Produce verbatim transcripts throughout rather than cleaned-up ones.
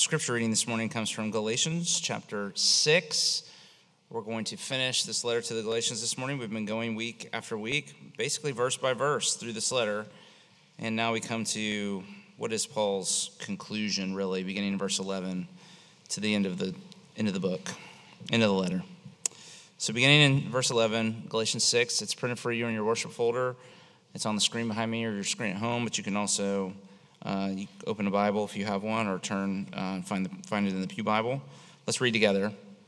scripture reading this morning comes from Galatians chapter six. We're going to finish this letter to the Galatians this morning. We've been going week after week, basically verse by verse through this letter. And now we come to what is Paul's conclusion, really, beginning in verse eleven to the end of the end of the book, end of the letter. So beginning in verse eleven, Galatians six, it's printed for you in your worship folder. It's on the screen behind me or your screen at home, but you can also uh, you open a Bible if you have one, or turn uh, and find, the, find it in the Pew Bible. Let's read together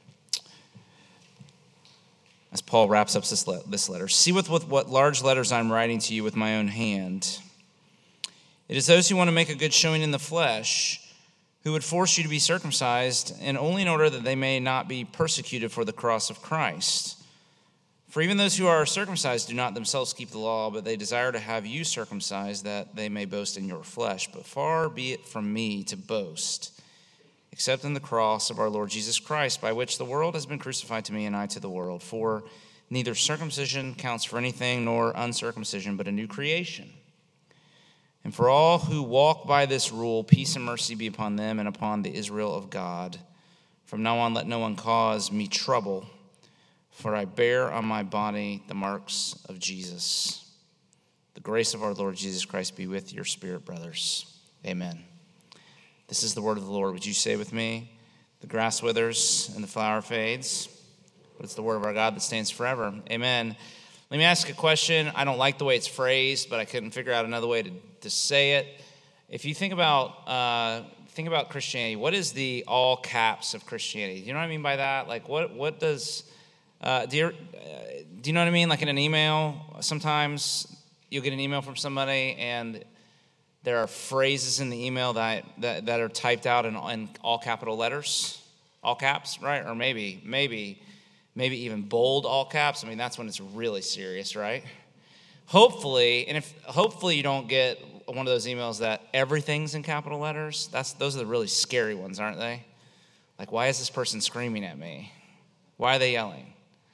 as Paul wraps up this, le- this letter. See with, with what large letters I'm writing to you with my own hand. It is those who want to make a good showing in the flesh who would force you to be circumcised, and only in order that they may not be persecuted for the cross of Christ. For even those who are circumcised do not themselves keep the law, but they desire to have you circumcised, that they may boast in your flesh. But far be it from me to boast, except in the cross of our Lord Jesus Christ, by which the world has been crucified to me and I to the world. For neither circumcision counts for anything, nor uncircumcision, but a new creation. And for all who walk by this rule, peace and mercy be upon them and upon the Israel of God. From now on, let no one cause me trouble, for I bear on my body the marks of Jesus. The grace of our Lord Jesus Christ be with your spirit, brothers. Amen. This is the word of the Lord. Would you say with me, the grass withers and the flower fades, but it's the word of our God that stands forever. Amen. Let me ask a question. I don't like the way it's phrased, but I couldn't figure out another way to, to say it. If you think about uh, think about Christianity, what is the all caps of Christianity? Do you know what I mean by that? Like, what what does uh, do you uh, do you know what I mean? Like in an email, sometimes you'll get an email from somebody, and there are phrases in the email that that, that are typed out in, in all capital letters, all caps, right? Or maybe maybe. Maybe even bold all caps. I mean, that's when it's really serious, right? Hopefully, and if hopefully you don't get one of those emails that everything's in capital letters. That's those are the really scary ones, aren't they? Like, why is this person screaming at me? Why are they yelling?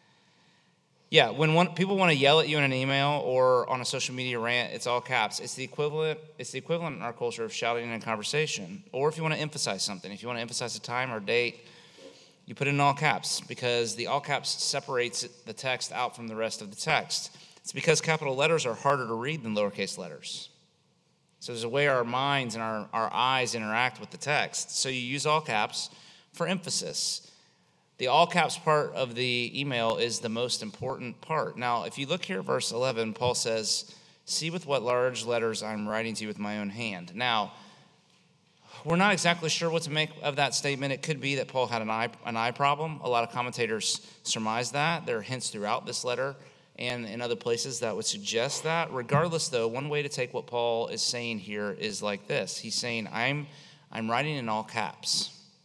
Yeah, when one, people want to yell at you in an email or on a social media rant, it's all caps. It's the equivalent. It's the equivalent in our culture of shouting in a conversation. Or if you want to emphasize something, if you want to emphasize a time or date, you put it in all caps, because the all caps separates the text out from the rest of the text. It's because capital letters are harder to read than lowercase letters. So there's a way our minds and our, our eyes interact with the text. So you use all caps for emphasis. The all caps part of the email is the most important part. Now, if you look here at verse eleven, Paul says, see with what large letters I'm writing to you with my own hand. Now, we're not exactly sure what to make of that statement. It could be that Paul had an eye an eye problem. A lot of commentators surmise that. There are hints throughout this letter and in other places that would suggest that. Regardless, though, one way to take what Paul is saying here is like this. He's saying, I'm, I'm writing in all caps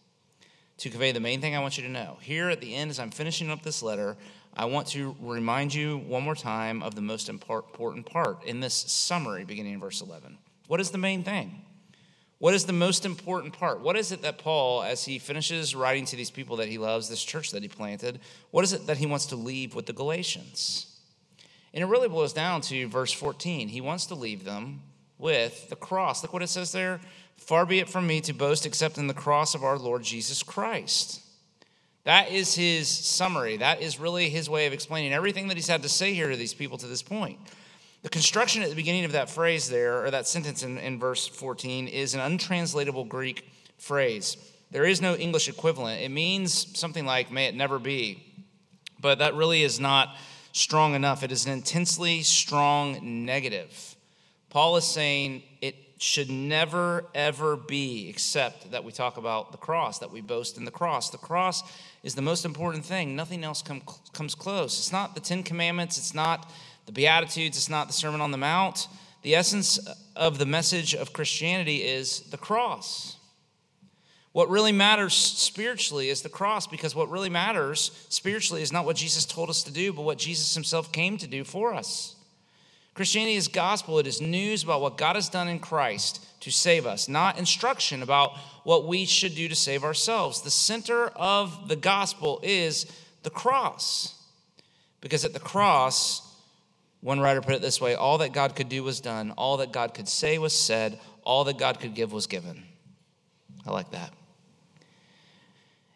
to convey the main thing I want you to know. Here at the end, as I'm finishing up this letter, I want to remind you one more time of the most important part in this summary beginning in verse eleven. What is the main thing? What is the most important part? What is it that Paul, as he finishes writing to these people that he loves, this church that he planted, what is it that he wants to leave with the Galatians? And it really boils down to verse fourteen. He wants to leave them with the cross. Look what it says there. Far be it from me to boast except in the cross of our Lord Jesus Christ. That is his summary. That is really his way of explaining everything that he's had to say here to these people to this point. The construction at the beginning of that phrase there, or that sentence in, in verse fourteen, is an untranslatable Greek phrase. There is no English equivalent. It means something like, may it never be. But that really is not strong enough. It is an intensely strong negative. Paul is saying it should never, ever be, except that we talk about the cross, that we boast in the cross. The cross is the most important thing. Nothing else come, comes close. It's not the Ten Commandments. It's not the Beatitudes, it's not the Sermon on the Mount. The essence of the message of Christianity is the cross. What really matters spiritually is the cross, because what really matters spiritually is not what Jesus told us to do, but what Jesus himself came to do for us. Christianity is gospel. It is news about what God has done in Christ to save us, not instruction about what we should do to save ourselves. The center of the gospel is the cross, because at the cross, one writer put it this way, all that God could do was done, all that God could say was said, all that God could give was given. I like that.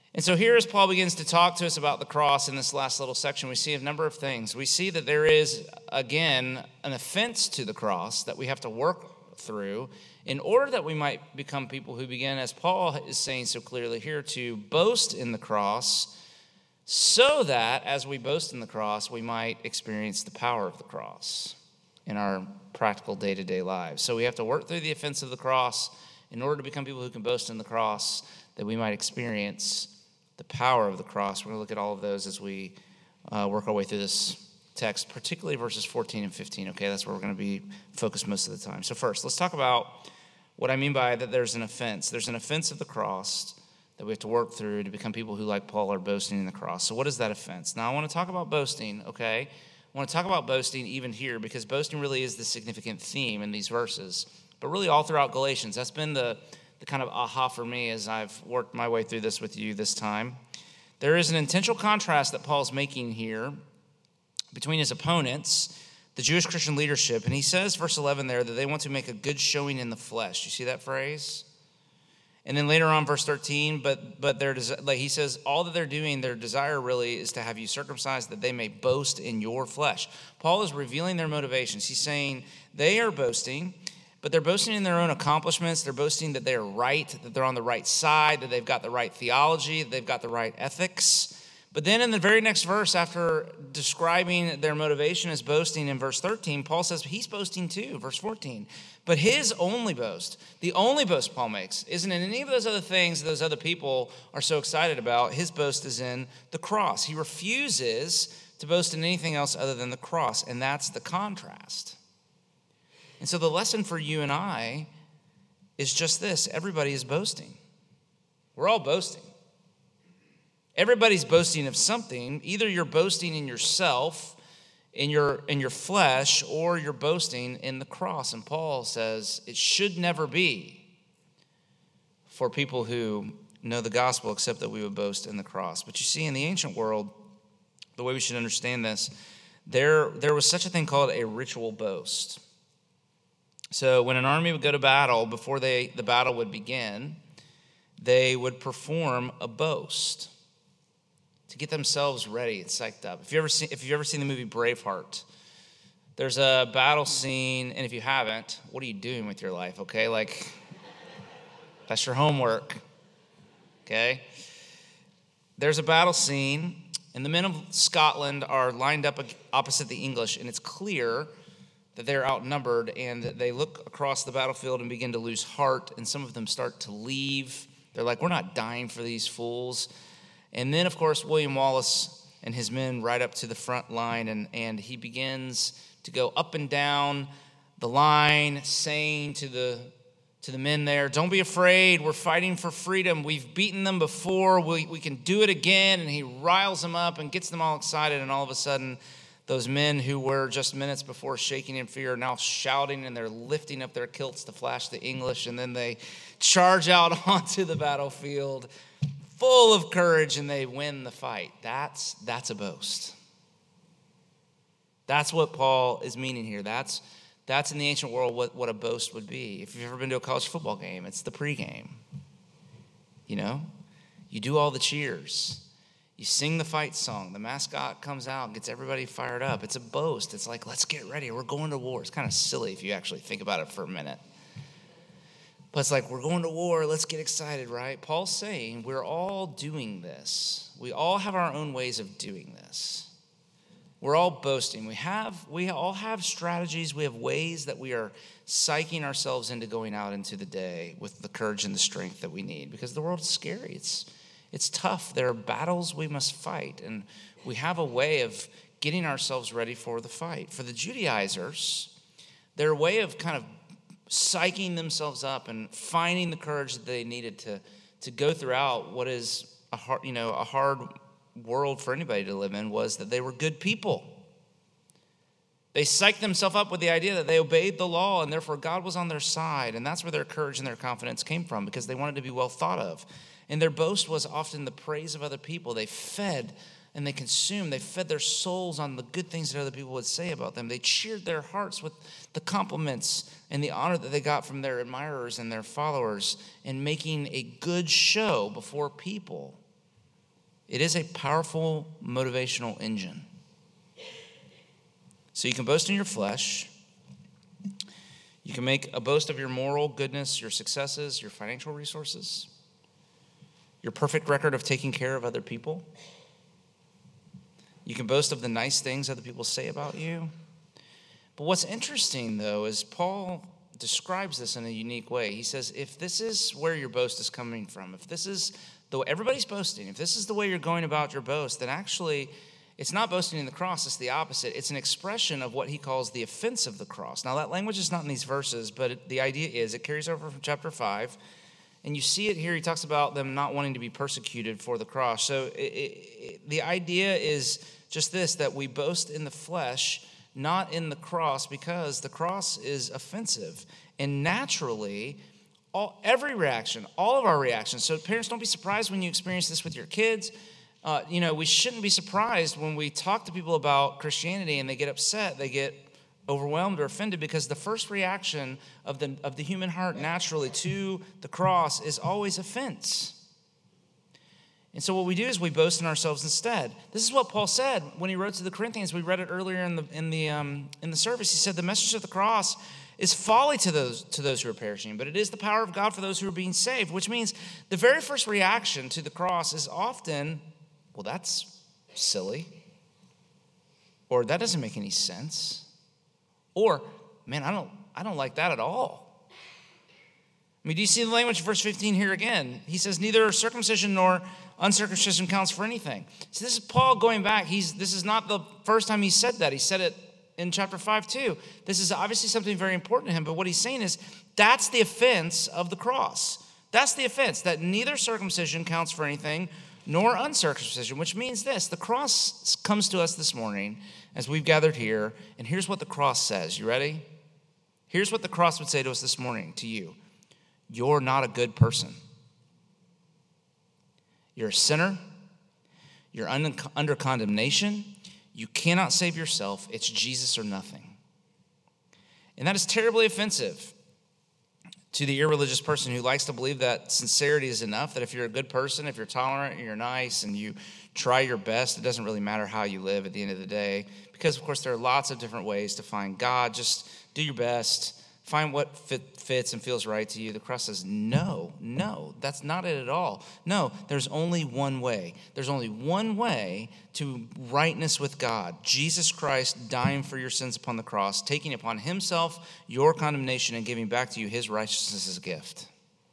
And so here as Paul begins to talk to us about the cross in this last little section, we see a number of things. We see that there is, again, an offense to the cross that we have to work through in order that we might become people who begin, as Paul is saying so clearly here, to boast in the cross, so that as we boast in the cross, we might experience the power of the cross in our practical day-to-day lives. So we have to work through the offense of the cross in order to become people who can boast in the cross, that we might experience the power of the cross. We're going to look at all of those as we uh, work our way through this text, particularly verses fourteen and fifteen. Okay, that's where we're going to be focused most of the time. So first, let's talk about what I mean by that there's an offense. There's an offense of the cross that we have to work through to become people who, like Paul, are boasting in the cross. So what is that offense? Now, I want to talk about boasting, okay? I want to talk about boasting even here because boasting really is the significant theme in these verses, but really all throughout Galatians. That's been the the kind of aha for me as I've worked my way through this with you this time. There is an intentional contrast that Paul's making here between his opponents, the Jewish Christian leadership, and he says, verse eleven there, that they want to make a good showing in the flesh. You see that phrase? And then later on, verse thirteen, but but their like he says, all that they're doing, their desire really is to have you circumcised that they may boast in your flesh. Paul is revealing their motivations. He's saying they are boasting, but they're boasting in their own accomplishments. They're boasting that they're right, that they're on the right side, that they've got the right theology, that they've got the right ethics. But then in the very next verse, after describing their motivation as boasting in verse thirteen, Paul says he's boasting too, verse fourteen. But his only boast, the only boast Paul makes, isn't in any of those other things those other people are so excited about. His boast is in the cross. He refuses to boast in anything else other than the cross, and that's the contrast. And so the lesson for you and I is just this. Everybody is boasting. We're all boasting. Everybody's boasting of something. Either you're boasting in yourself, in your in your flesh, or you're boasting in the cross. And Paul says it should never be for people who know the gospel except that we would boast in the cross. But you see, in the ancient world, the way we should understand this, there, there was such a thing called a ritual boast. So when an army would go to battle, before they the battle would begin, they would perform a boast to get themselves ready and psyched up. If you ever seen, if you've ever seen the movie Braveheart, there's a battle scene, and if you haven't, what are you doing with your life? Okay, like that's your homework. Okay, there's a battle scene, and the men of Scotland are lined up opposite the English, and it's clear that they're outnumbered, and they look across the battlefield and begin to lose heart, and some of them start to leave. They're like, we're not dying for these fools. And then, of course, William Wallace and his men ride up to the front line, and, and he begins to go up and down the line, saying to the to the men there, don't be afraid, we're fighting for freedom. We've beaten them before, we, we can do it again. And he riles them up and gets them all excited, and all of a sudden, those men who were just minutes before shaking in fear are now shouting, and they're lifting up their kilts to flash the English, and then they charge out onto the battlefield full of courage, and they win the fight. That's, that's a boast. That's what Paul is meaning here. That's, that's in the ancient world what, what a boast would be. If you've ever been to a college football game, it's the pregame. You know? You do all the cheers. You sing the fight song. The mascot comes out, gets everybody fired up. It's a boast. It's like, let's get ready. We're going to war. It's kind of silly if you actually think about it for a minute. But it's like, we're going to war. Let's get excited, right? Paul's saying we're all doing this. We all have our own ways of doing this. We're all boasting. We have, we all have strategies. We have ways that we are psyching ourselves into going out into the day with the courage and the strength that we need, because the world is scary. It's It's tough. There are battles we must fight, and we have a way of getting ourselves ready for the fight. For the Judaizers, their way of kind of psyching themselves up and finding the courage that they needed to, to go throughout what is a hard, you know, a hard world for anybody to live in was that they were good people. They psyched themselves up with the idea that they obeyed the law, and therefore God was on their side, and that's where their courage and their confidence came from, because they wanted to be well thought of. And their boast was often the praise of other people. They fed and they consumed. They fed their souls on the good things that other people would say about them. They cheered their hearts with the compliments and the honor that they got from their admirers and their followers, and making a good show before people. It is a powerful motivational engine. So you can boast in your flesh. You can make a boast of your moral goodness, your successes, your financial resources, your perfect record of taking care of other people. You can boast of the nice things other people say about you. But what's interesting, though, is Paul describes this in a unique way. He says, if this is where your boast is coming from, if this is the way everybody's boasting, if this is the way you're going about your boast, then actually it's not boasting in the cross, it's the opposite. It's an expression of what he calls the offense of the cross. Now, that language is not in these verses, but it, the idea is it carries over from chapter five. And you see it here. He talks about them not wanting to be persecuted for the cross. So it, it, it, the idea is just this, that we boast in the flesh, not in the cross, because the cross is offensive. And naturally, all every reaction, all of our reactions, so parents, don't be surprised when you experience this with your kids. Uh, you know, we shouldn't be surprised when we talk to people about Christianity and they get upset, they get overwhelmed or offended, because the first reaction of the of the human heart naturally to the cross is always offense. And so what we do is we boast in ourselves instead. This is what Paul said when he wrote to the Corinthians. We read it earlier in the in the um, in the service. He said the message of the cross is folly to those to those who are perishing, but it is the power of God for those who are being saved. Which means the very first reaction to the cross is often, well, that's silly, or that doesn't make any sense, or man, I don't I don't like that at all. I mean, do you see the language of verse fifteen here again? He says, neither circumcision nor uncircumcision counts for anything. So this is Paul going back. He's This is not the first time he said that. He said it in chapter five too. This is obviously something very important to him, but what he's saying is that's the offense of the cross. That's the offense, that neither circumcision counts for anything nor uncircumcision, which means this. The cross comes to us this morning as we've gathered here, and here's what the cross says. You ready? Here's what the cross would say to us this morning, to you. You're not a good person. You're a sinner. You're under condemnation. You cannot save yourself. It's Jesus or nothing. And that is terribly offensive to the irreligious person who likes to believe that sincerity is enough, that if you're a good person, if you're tolerant, and you're nice, and you try your best, it doesn't really matter how you live at the end of the day. Because, of course, there are lots of different ways to find God. Just do your best. Find what fit, fits and feels right to you. The cross says, no, no, that's not it at all. No, there's only one way. There's only one way to rightness with God. Jesus Christ dying for your sins upon the cross, taking upon himself your condemnation and giving back to you his righteousness as a gift.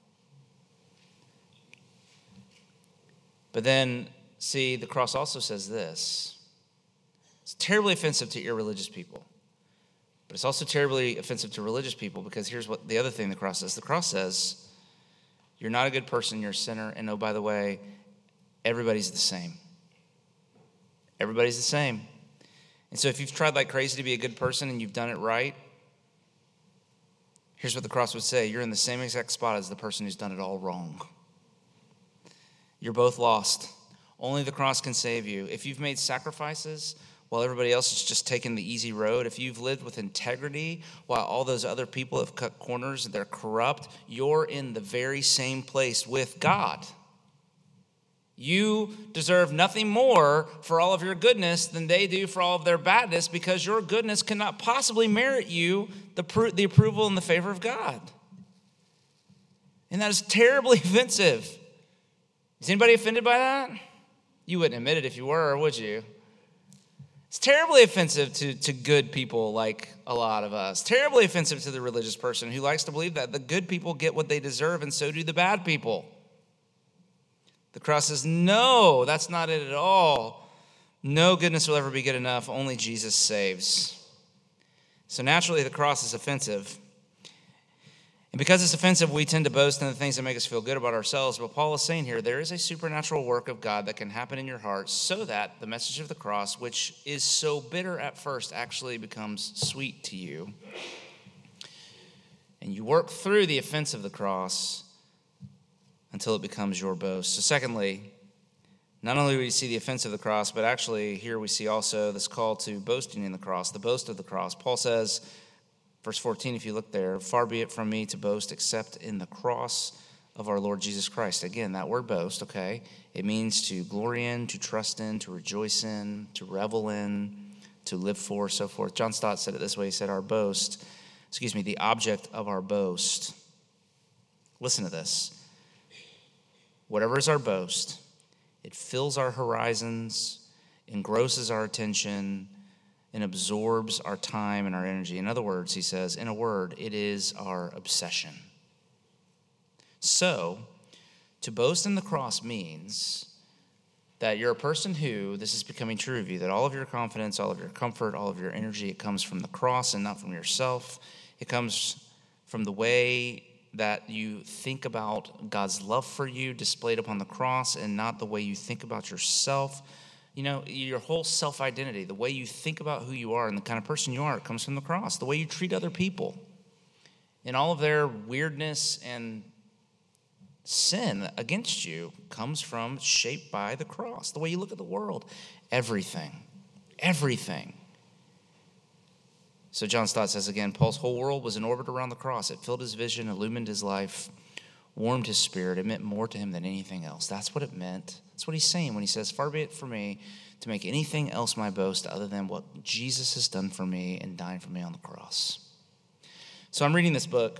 But then, see, the cross also says this. It's terribly offensive to irreligious people. But it's also terribly offensive to religious people, because here's what the other thing the cross says. The cross says, you're not a good person, you're a sinner, and oh, by the way, everybody's the same. Everybody's the same. And so if you've tried like crazy to be a good person and you've done it right, here's what the cross would say. You're in the same exact spot as the person who's done it all wrong. You're both lost. Only the cross can save you. If you've made sacrifices while everybody else is just taking the easy road, if you've lived with integrity while all those other people have cut corners and they're corrupt, you're in the very same place with God. You deserve nothing more for all of your goodness than they do for all of their badness, because your goodness cannot possibly merit you the, the approval and the favor of God. And that is terribly offensive. Is anybody offended by that? You wouldn't admit it if you were, would you? It's terribly offensive to, to good people like a lot of us. Terribly offensive to the religious person who likes to believe that the good people get what they deserve and so do the bad people. The cross says, no, that's not it at all. No goodness will ever be good enough. Only Jesus saves. So naturally, the cross is offensive. And because it's offensive, we tend to boast in the things that make us feel good about ourselves. But Paul is saying here, there is a supernatural work of God that can happen in your heart so that the message of the cross, which is so bitter at first, actually becomes sweet to you. And you work through the offense of the cross until it becomes your boast. So secondly, not only do we see the offense of the cross, but actually here we see also this call to boasting in the cross, the boast of the cross. Paul says, verse fourteen, if you look there, far be it from me to boast except in the cross of our Lord Jesus Christ. Again, that word boast, okay, it means to glory in, to trust in, to rejoice in, to revel in, to live for, so forth. John Stott said it this way. He said, our boast, excuse me, the object of our boast. Listen to this. Whatever is our boast, it fills our horizons, engrosses our attention, and absorbs our time and our energy. In other words, he says, in a word, it is our obsession. So, to boast in the cross means that you're a person who, this is becoming true of you, that all of your confidence, all of your comfort, all of your energy, it comes from the cross and not from yourself. It comes from the way that you think about God's love for you displayed upon the cross and not the way you think about yourself. You know, your whole self-identity, the way you think about who you are and the kind of person you are, it comes from the cross. The way you treat other people and all of their weirdness and sin against you comes from, shaped by the cross. The way you look at the world, everything, everything. So John Stott says again, Paul's whole world was in orbit around the cross. It filled his vision, illumined his life, warmed his spirit. It meant more to him than anything else. That's what it meant. That's what he's saying when he says, far be it for me to make anything else my boast other than what Jesus has done for me and dying for me on the cross. So I'm reading this book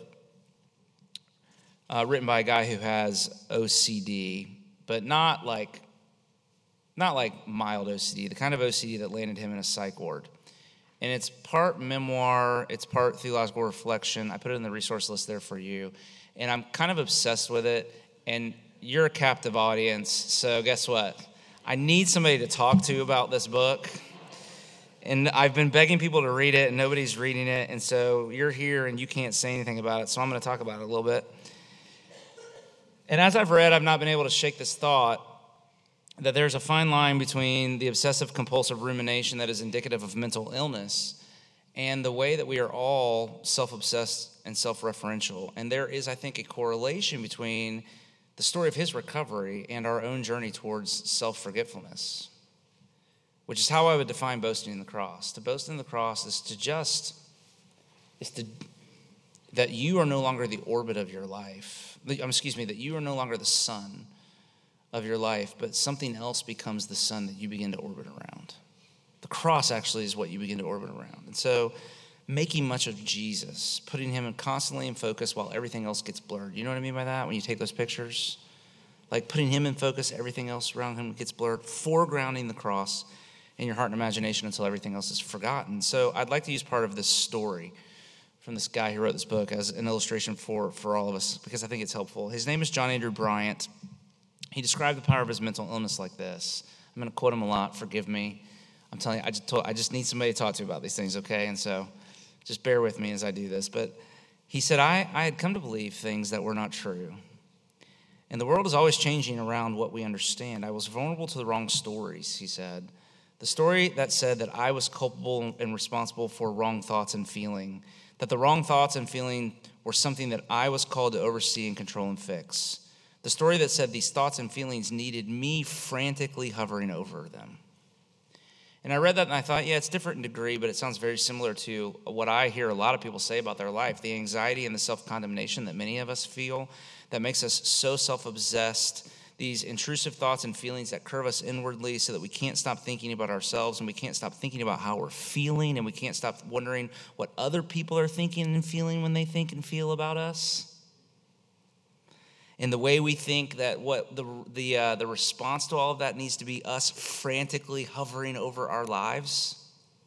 uh, written by a guy who has O C D, but not like, not like mild O C D, the kind of O C D that landed him in a psych ward. And it's part memoir, it's part theological reflection. I put it in the resource list there for you. And I'm kind of obsessed with it. And you're a captive audience, so guess what? I need somebody to talk to about this book. And I've been begging people to read it, and nobody's reading it. And so you're here, and you can't say anything about it. So I'm going to talk about it a little bit. And as I've read, I've not been able to shake this thought that there's a fine line between the obsessive-compulsive rumination that is indicative of mental illness and the way that we are all self-obsessed and self-referential. And there is, I think, a correlation between the story of his recovery and our own journey towards self-forgetfulness, which is how I would define boasting in the cross. To boast in the cross is to just, is to, that you are no longer the orbit of your life. Excuse me, that you are no longer the sun of your life, but something else becomes the sun that you begin to orbit around. The cross actually is what you begin to orbit around. And so making much of Jesus, putting him constantly in focus while everything else gets blurred. You know what I mean by that when you take those pictures? Like putting him in focus, everything else around him gets blurred, foregrounding the cross in your heart and imagination until everything else is forgotten. So I'd like to use part of this story from this guy who wrote this book as an illustration for, for all of us because I think it's helpful. His name is John Andrew Bryant. He described the power of his mental illness like this. I'm going to quote him a lot. Forgive me. I'm telling you, I just, told, I just need somebody to talk to about these things, okay? And so just bear with me as I do this. But he said, I, I had come to believe things that were not true. And the world is always changing around what we understand. I was vulnerable to the wrong stories, he said. The story that said that I was culpable and responsible for wrong thoughts and feeling, that the wrong thoughts and feeling were something that I was called to oversee and control and fix. The story that said these thoughts and feelings needed me frantically hovering over them. And I read that and I thought, yeah, it's different in degree, but it sounds very similar to what I hear a lot of people say about their life, the anxiety and the self-condemnation that many of us feel that makes us so self-obsessed, these intrusive thoughts and feelings that curve us inwardly so that we can't stop thinking about ourselves and we can't stop thinking about how we're feeling and we can't stop wondering what other people are thinking and feeling when they think and feel about us. And the way we think that what the the uh, the response to all of that needs to be us frantically hovering over our lives.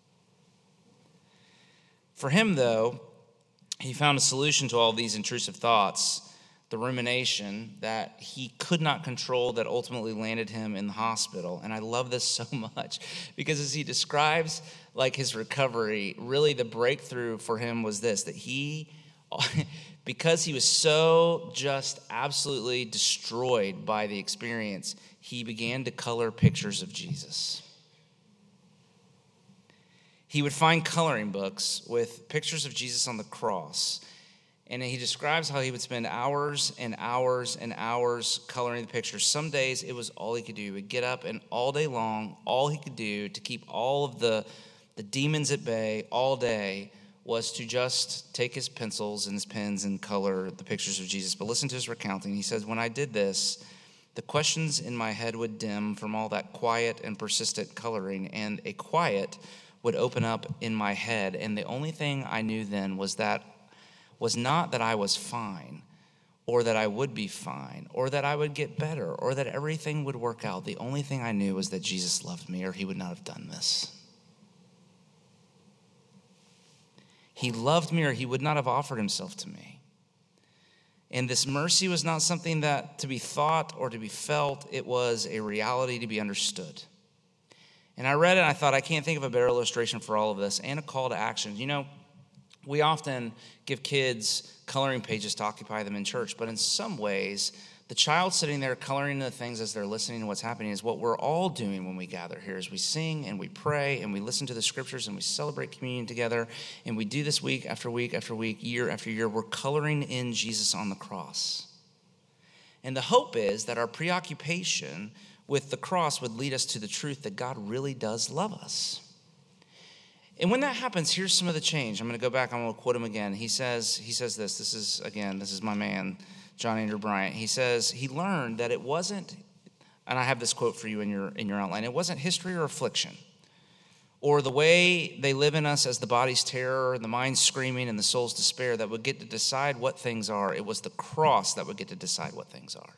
For him, though, he found a solution to all these intrusive thoughts, the rumination that he could not control that ultimately landed him in the hospital. And I love this so much because as he describes like his recovery, really the breakthrough for him was this, that he... Because he was so just absolutely destroyed by the experience, he began to color pictures of Jesus. He would find coloring books with pictures of Jesus on the cross, and he describes how he would spend hours and hours and hours coloring the pictures. Some days it was all he could do. He would get up and all day long, all he could do to keep all of the, the demons at bay all day was to just take his pencils and his pens and color the pictures of Jesus. But listen to his recounting. He says, when I did this, the questions in my head would dim from all that quiet and persistent coloring, and a quiet would open up in my head. And the only thing I knew then was that was not that I was fine, or that I would be fine, or that I would get better, or that everything would work out. The only thing I knew was that Jesus loved me, or he would not have done this. He loved me, or he would not have offered himself to me. And this mercy was not something that to be thought or to be felt. It was a reality to be understood. And I read it, and I thought, I can't think of a better illustration for all of this, and a call to action. You know, we often give kids coloring pages to occupy them in church, but in some ways, the child sitting there coloring the things as they're listening to what's happening is what we're all doing when we gather here, as we sing and we pray and we listen to the scriptures and we celebrate communion together, and we do this week after week after week, year after year. We're coloring in Jesus on the cross. And the hope is that our preoccupation with the cross would lead us to the truth that God really does love us. And when that happens, here's some of the change. I'm going to go back. I'm going to quote him again. He says, he says this. This is, again, this is my man, John Andrew Bryant. He says, he learned that it wasn't, and I have this quote for you in your in your outline, it wasn't history or affliction, or the way they live in us as the body's terror and the mind's screaming and the soul's despair that would get to decide what things are. It was the cross that would get to decide what things are.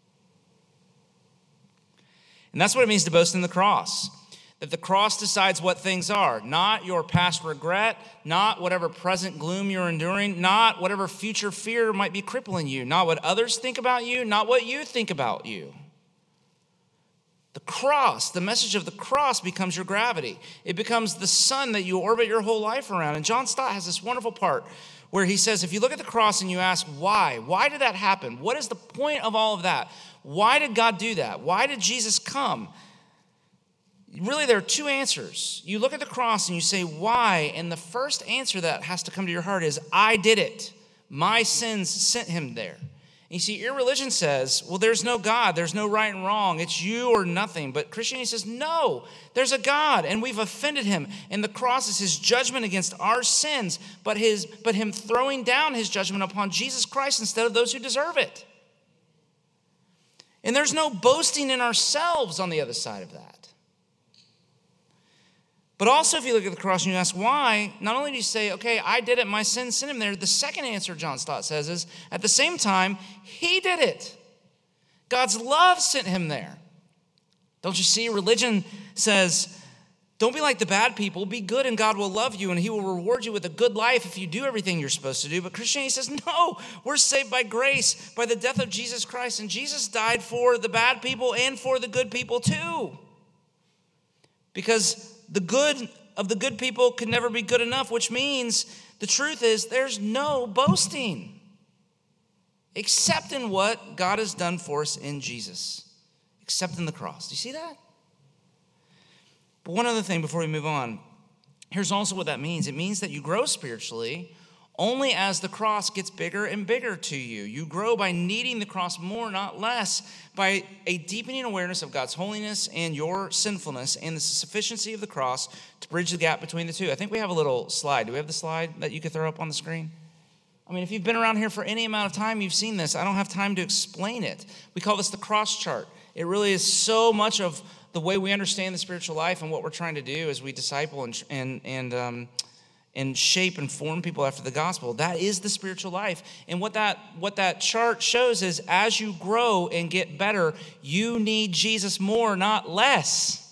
And that's what it means to boast in the cross. That the cross decides what things are, not your past regret, not whatever present gloom you're enduring, not whatever future fear might be crippling you, not what others think about you, not what you think about you. The cross, the message of the cross becomes your gravity. It becomes the sun that you orbit your whole life around. And John Stott has this wonderful part where he says, if you look at the cross and you ask why, why did that happen? What is the point of all of that? Why did God do that? Why did Jesus come? Really, there are two answers. You look at the cross and you say, why? And the first answer that has to come to your heart is, I did it. My sins sent him there. And you see, irreligion says, well, there's no God. There's no right and wrong. It's you or nothing. But Christianity says, no, there's a God, and we've offended him. And the cross is his judgment against our sins, but, his, but him throwing down his judgment upon Jesus Christ instead of those who deserve it. And there's no boasting in ourselves on the other side of that. But also, if you look at the cross and you ask why, not only do you say, okay, I did it, my sin sent him there, the second answer, John Stott says, is at the same time, he did it. God's love sent him there. Don't you see? Religion says, don't be like the bad people, be good and God will love you and he will reward you with a good life if you do everything you're supposed to do. But Christianity says, no, we're saved by grace, by the death of Jesus Christ. And Jesus died for the bad people and for the good people too. Because the good of the good people can never be good enough, which means the truth is there's no boasting except in what God has done for us in Jesus, except in the cross. Do you see that? But one other thing before we move on, here's also what that means. It means that you grow spiritually only as the cross gets bigger and bigger to you. You grow by needing the cross more, not less, by a deepening awareness of God's holiness and your sinfulness and the sufficiency of the cross to bridge the gap between the two. I think we have a little slide. Do we have the slide that you could throw up on the screen? I mean, if you've been around here for any amount of time, you've seen this. I don't have time to explain it. We call this the cross chart. It really is so much of the way we understand the spiritual life and what we're trying to do as we disciple and and and um, and shape and form people after the gospel. That is the spiritual life. And what that what that chart shows is as you grow and get better, you need Jesus more, not less.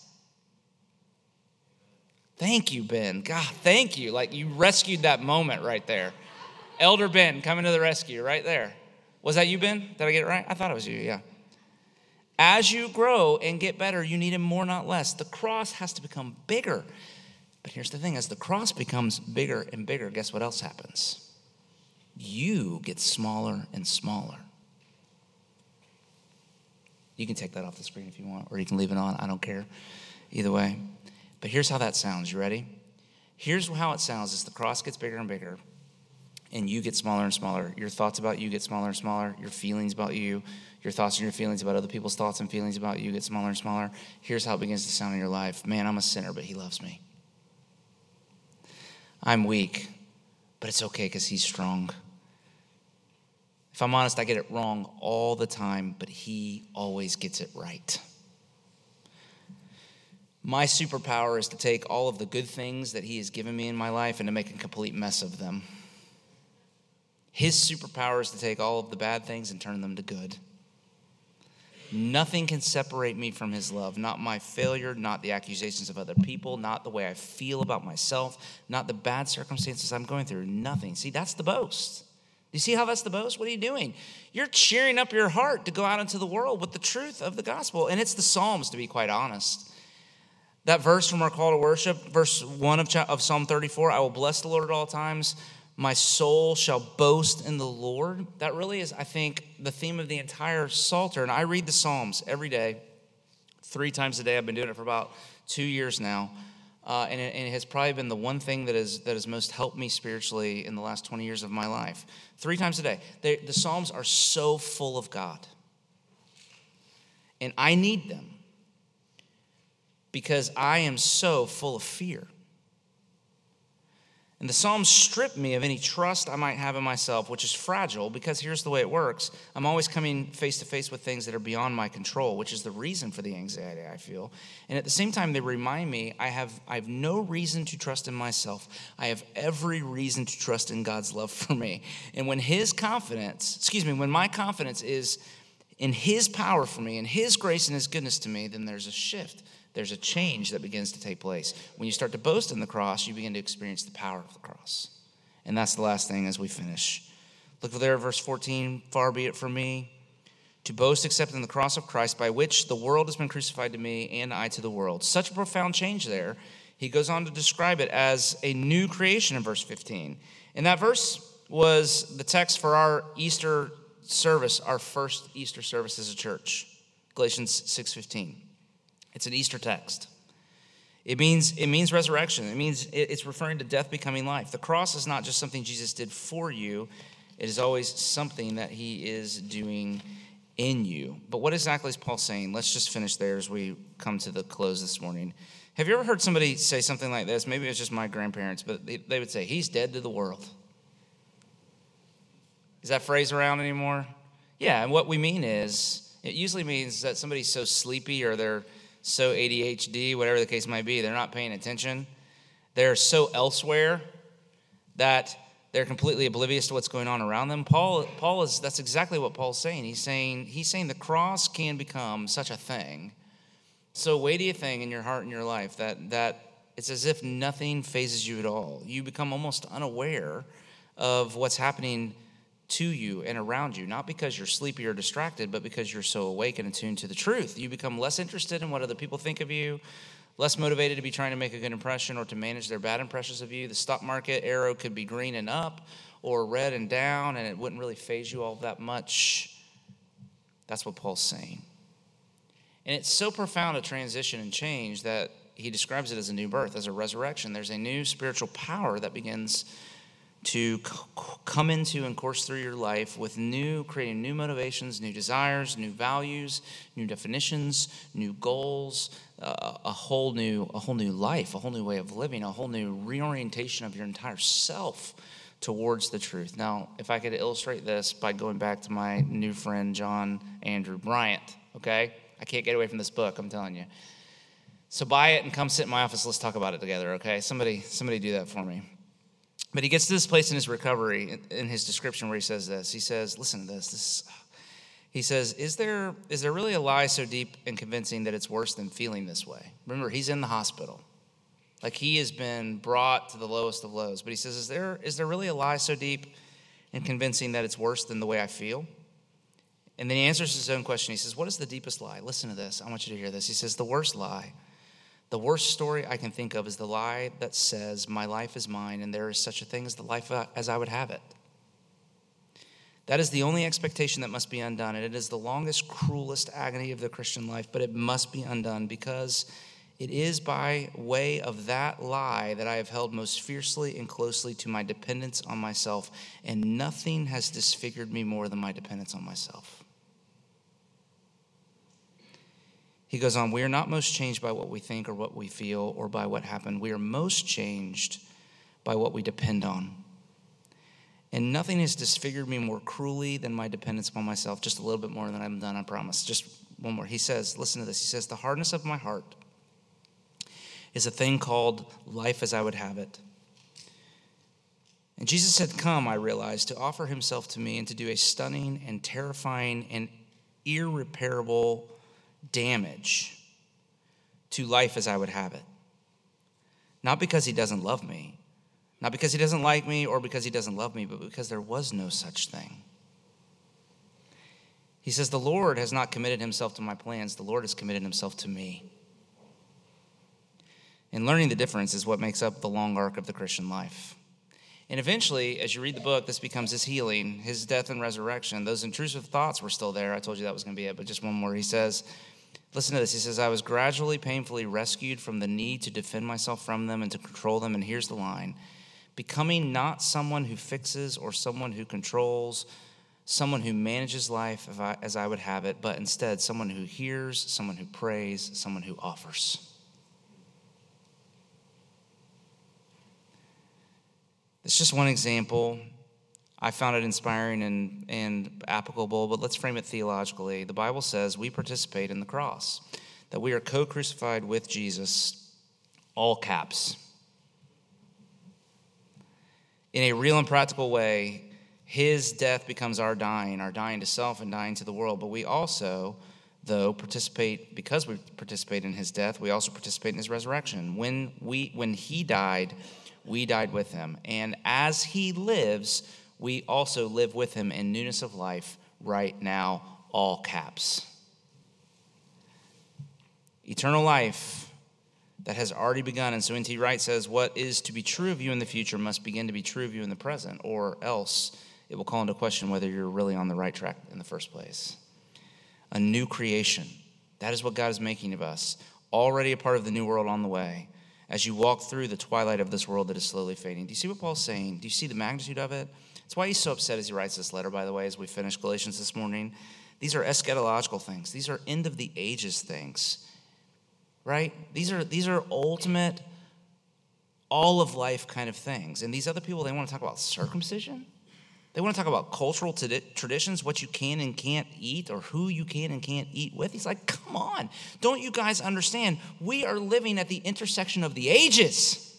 Thank you, Ben. God, thank you. Like you rescued that moment right there. Elder Ben coming to the rescue right there. Was that you, Ben? Did I get it right? I thought it was you, yeah. As you grow and get better, you need him more, not less. The cross has to become bigger. But here's the thing, as the cross becomes bigger and bigger, guess what else happens? You get smaller and smaller. You can take that off the screen if you want, or you can leave it on. I don't care. Either way. But here's how that sounds. You ready? Here's how it sounds as the cross gets bigger and bigger, and you get smaller and smaller. Your thoughts about you get smaller and smaller. Your feelings about you, your thoughts and your feelings about other people's thoughts and feelings about you get smaller and smaller. Here's how it begins to sound in your life. Man, I'm a sinner, but he loves me. I'm weak, but it's okay because he's strong. If I'm honest, I get it wrong all the time, but he always gets it right. My superpower is to take all of the good things that he has given me in my life and to make a complete mess of them. His superpower is to take all of the bad things and turn them to good. Nothing can separate me from his love, not my failure, not the accusations of other people, not the way I feel about myself, not the bad circumstances I'm going through, nothing. See, that's the boast. Do you see how that's the boast? What are you doing? You're cheering up your heart to go out into the world with the truth of the gospel. And it's the Psalms, to be quite honest. That verse from our call to worship, verse one of, of Psalm thirty-four, I will bless the Lord at all times. My soul shall boast in the Lord. That really is, I think, the theme of the entire Psalter. And I read the Psalms every day, three times a day. I've been doing it for about two years now. Uh, and, it, and it has probably been the one thing that, is, that has most helped me spiritually in the last twenty years of my life. Three times a day. They, the Psalms are so full of God. And I need them because I am so full of fear. And the Psalms strip me of any trust I might have in myself, which is fragile, because here's the way it works. I'm always coming face to face with things that are beyond my control, which is the reason for the anxiety I feel. And at the same time, they remind me I have, I have no reason to trust in myself. I have every reason to trust in God's love for me. And when his confidence, excuse me, when my confidence is in his power for me and his grace and his goodness to me, then there's a shift. There's a change that begins to take place. When you start to boast in the cross, you begin to experience the power of the cross. And that's the last thing as we finish. Look there at verse fourteen. Far be it from me to boast except in the cross of Christ, by which the world has been crucified to me and I to the world. Such a profound change there. He goes on to describe it as a new creation in verse fifteen. And that verse was the text for our Easter service, our first Easter service as a church. Galatians six fifteen. It's an Easter text. It means it means resurrection. It means it's referring to death becoming life. The cross is not just something Jesus did for you. It is always something that he is doing in you. But what exactly is Paul saying? Let's just finish there as we come to the close this morning. Have you ever heard somebody say something like this? Maybe it's just my grandparents, but they, they would say, he's dead to the world. Is that phrase around anymore? Yeah, and what we mean is, it usually means that somebody's so sleepy or they're so A D H D, whatever the case might be, they're not paying attention. They're so elsewhere that they're completely oblivious to what's going on around them. Paul, Paul is, that's exactly what Paul's saying. He's saying, he's saying the cross can become such a thing, so weighty a thing in your heart and your life that, that it's as if nothing phases you at all. You become almost unaware of what's happening to you and around you, not because you're sleepy or distracted, but because you're so awake and attuned to the truth. You become less interested in what other people think of you, less motivated to be trying to make a good impression or to manage their bad impressions of you. The stock market arrow could be green and up or red and down, and it wouldn't really faze you all that much. That's what Paul's saying. And it's so profound a transition and change that he describes it as a new birth, as a resurrection. There's a new spiritual power that begins to come into and course through your life with new, creating new motivations, new desires, new values, new definitions, new goals, uh, a whole new, a whole new life, a whole new way of living, a whole new reorientation of your entire self towards the truth. Now, if I could illustrate this by going back to my new friend, John Andrew Bryant, okay? I can't get away from this book, I'm telling you. So buy it and come sit in my office. Let's talk about it together, okay? Somebody, somebody do that for me. But he gets to this place in his recovery, in his description, where he says this. He says, listen to this. this he says, is there is there really a lie so deep and convincing that it's worse than feeling this way? Remember, he's in the hospital. Like, he has been brought to the lowest of lows. But he says, is there is there really a lie so deep and convincing that it's worse than the way I feel? And then he answers his own question. He says, what is the deepest lie? Listen to this. I want you to hear this. He says, the worst lie, the worst story I can think of is the lie that says my life is mine and there is such a thing as the life as I would have it. That is the only expectation that must be undone, and it is the longest, cruelest agony of the Christian life, but it must be undone because it is by way of that lie that I have held most fiercely and closely to my dependence on myself, and nothing has disfigured me more than my dependence on myself. He goes on, we are not most changed by what we think or what we feel or by what happened. We are most changed by what we depend on. And nothing has disfigured me more cruelly than my dependence upon myself. Just a little bit more, and then I'm done, I promise. Just one more. He says, listen to this. He says, the hardness of my heart is a thing called life as I would have it. And Jesus had come, I realized, to offer himself to me and to do a stunning and terrifying and irreparable damage to life as I would have it. Not because he doesn't love me, not because he doesn't like me or because he doesn't love me, but because there was no such thing. He says, the Lord has not committed himself to my plans. The Lord has committed himself to me. And learning the difference is what makes up the long arc of the Christian life. And eventually, as you read the book, this becomes his healing, his death and resurrection. Those intrusive thoughts were still there. I told you that was going to be it, but just one more. He says, listen to this. He says, I was gradually, painfully rescued from the need to defend myself from them and to control them. And here's the line. Becoming not someone who fixes or someone who controls, someone who manages life as I would have it, but instead someone who hears, someone who prays, someone who offers. It's just one example. I found it inspiring and, and applicable, but let's frame it theologically. The Bible says we participate in the cross, that we are co-crucified with Jesus, all caps. In a real and practical way, his death becomes our dying, our dying to self and dying to the world. But we also, though, participate, because we participate in his death, we also participate in his resurrection. When we, when he died, we died with him. And as he lives, we also live with him in newness of life right now, all caps. Eternal life that has already begun. And so N T Wright says, what is to be true of you in the future must begin to be true of you in the present, or else it will call into question whether you're really on the right track in the first place. A new creation. That is what God is making of us. Already a part of the new world on the way. As you walk through the twilight of this world that is slowly fading. Do you see what Paul's saying? Do you see the magnitude of it? It's why he's so upset as he writes this letter, by the way, as we finish Galatians this morning. These are eschatological things. These are end of the ages things, right? These are, these are ultimate, all of life kind of things. And these other people, they want to talk about circumcision. They want to talk about cultural t- traditions, what you can and can't eat, or who you can and can't eat with. He's like, come on. Don't you guys understand? We are living at the intersection of the ages.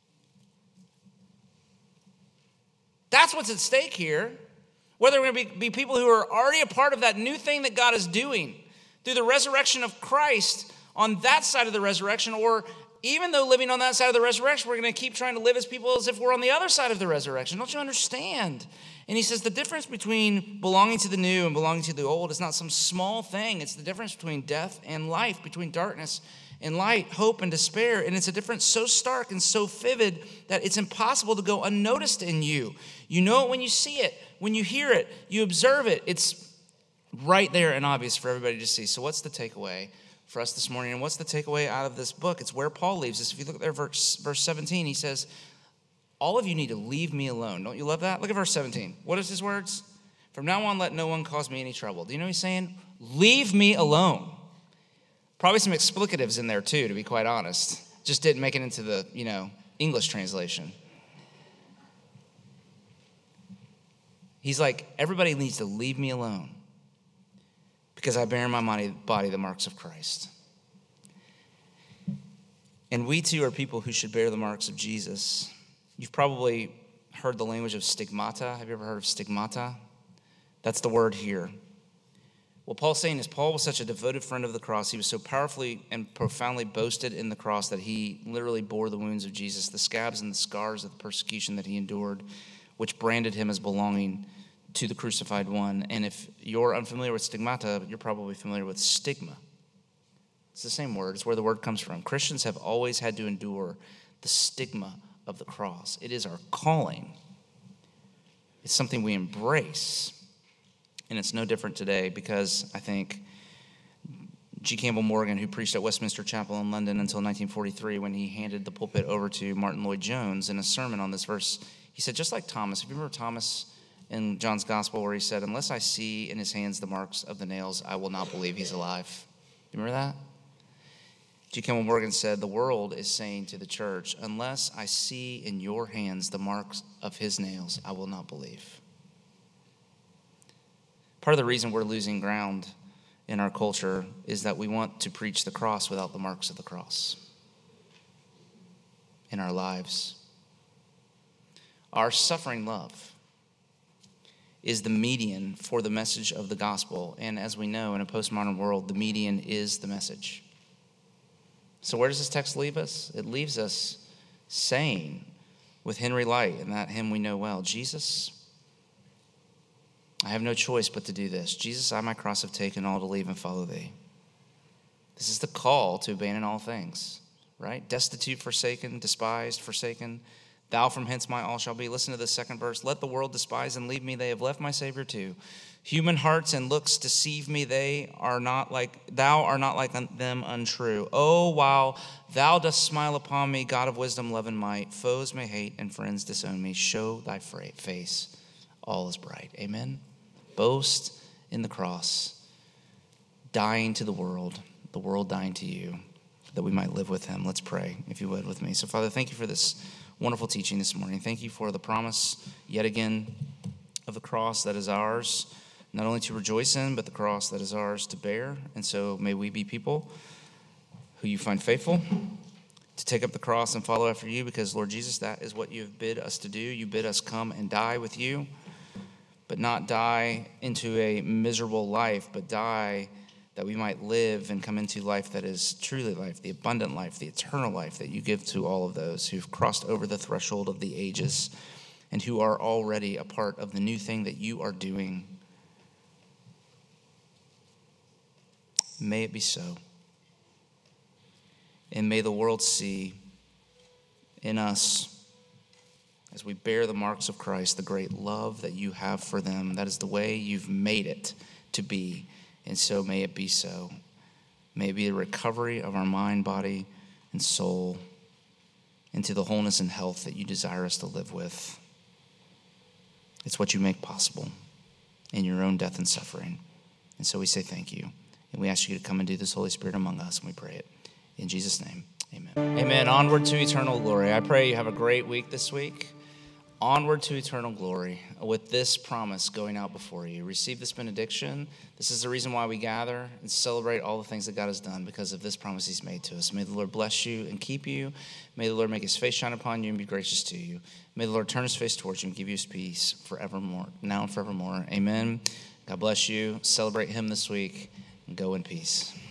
That's what's at stake here. Whether we're going to be, be people who are already a part of that new thing that God is doing through the resurrection of Christ on that side of the resurrection, or even though living on that side of the resurrection, we're going to keep trying to live as people as if we're on the other side of the resurrection. Don't you understand? And he says the difference between belonging to the new and belonging to the old is not some small thing. It's the difference between death and life, between darkness and light, hope and despair. And it's a difference so stark and so vivid that it's impossible to go unnoticed in you. You know it when you see it, when you hear it, you observe it. It's right there and obvious for everybody to see. So what's the takeaway for us this morning? And what's the takeaway out of this book? It's where Paul leaves us. If you look at there, verse, verse seventeen, he says, all of you need to leave me alone. Don't you love that? Look at verse seventeen. What is his words? From now on, let no one cause me any trouble. Do you know what he's saying? Leave me alone. Probably some explicatives in there too, to be quite honest. Just didn't make it into the, you know, English translation. He's like, everybody needs to leave me alone because I bear in my body the marks of Christ. And we too are people who should bear the marks of Jesus. You've probably heard the language of stigmata. Have you ever heard of stigmata? That's the word here. What Paul's saying is Paul was such a devoted friend of the cross. He was so powerfully and profoundly boasted in the cross that he literally bore the wounds of Jesus, the scabs and the scars of the persecution that he endured, which branded him as belonging to the crucified one. And if you're unfamiliar with stigmata, you're probably familiar with stigma. It's the same word. It's where the word comes from. Christians have always had to endure the stigma of the cross. It is our calling. It's something we embrace. And it's no different today because I think G. Campbell Morgan, who preached at Westminster Chapel in London until nineteen forty-three, when he handed the pulpit over to Martin Lloyd-Jones in a sermon on this verse, he said, just like Thomas, if you remember Thomas in John's Gospel where he said, unless I see in his hands the marks of the nails, I will not believe he's alive. You remember that? G. Campbell Morgan said, the world is saying to the church, unless I see in your hands the marks of his nails, I will not believe. Part of the reason we're losing ground in our culture is that we want to preach the cross without the marks of the cross in our lives. Our suffering love is the median for the message of the gospel. And as we know, in a postmodern world, the median is the message. So where does this text leave us? It leaves us saying with Henry Light, and that hymn we know well, Jesus, I have no choice but to do this. Jesus, I my cross have taken, all to leave and follow thee. This is the call to abandon all things, right? Destitute, forsaken, despised, forsaken. Thou from hence my all shall be. Listen to the second verse. Let the world despise and leave me. They have left my Savior too. Human hearts and looks deceive me. They are not like, thou art not like them untrue. Oh, while thou dost smile upon me, God of wisdom, love, and might, foes may hate and friends disown me. Show thy face. All is bright. Amen. Boast in the cross, dying to the world, the world dying to you, that we might live with him. Let's pray, if you would, with me. So, Father, thank you for this wonderful teaching this morning. Thank you for the promise, yet again, of the cross that is ours, not only to rejoice in, but the cross that is ours to bear. And so may we be people who you find faithful to take up the cross and follow after you, because, Lord Jesus, that is what you have bid us to do. You bid us come and die with you, but not die into a miserable life, but die that we might live and come into life that is truly life, the abundant life, the eternal life that you give to all of those who've crossed over the threshold of the ages and who are already a part of the new thing that you are doing. May it be so. And may the world see in us, as we bear the marks of Christ, the great love that you have for them. That is the way you've made it to be. And so may it be so. May it be a recovery of our mind, body, and soul into the wholeness and health that you desire us to live with. It's what you make possible in your own death and suffering. And so we say thank you. And we ask you to come and do this, Holy Spirit, among us. And we pray it in Jesus' name. Amen. Amen. Onward to eternal glory. I pray you have a great week this week. Onward to eternal glory with this promise going out before you. Receive this benediction. This is the reason why we gather and celebrate all the things that God has done, because of this promise he's made to us. May the Lord bless you and keep you. May the Lord make his face shine upon you and be gracious to you. May the Lord turn his face towards you and give you his peace forevermore, now and forevermore. Amen. God bless you. Celebrate him this week and go in peace.